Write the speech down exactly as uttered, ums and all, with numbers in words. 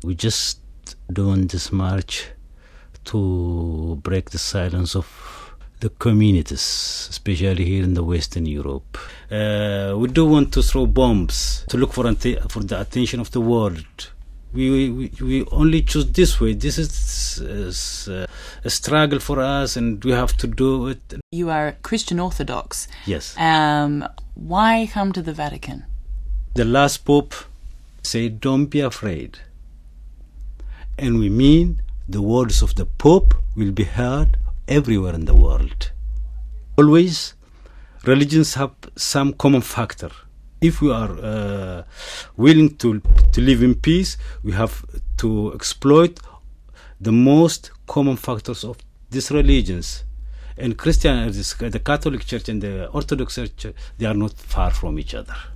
We just doing this march to break the silence of the communities, especially here in the Western Europe. Uh, we do want to throw bombs to look for, ante- for the attention of the world. We, we we only choose this way. This is, is uh, a struggle for us, and we have to do it. You are Christian Orthodox. Yes. Um, why come to the Vatican? The last Pope said, "Don't be afraid," and we mean the words of the Pope will be heard everywhere in the world. Always, religions have some common factor. If we are uh, willing to to live in peace, we have to exploit the most common factors of these religions. And Christian, the Catholic Church and the Orthodox Church, they are not far from each other.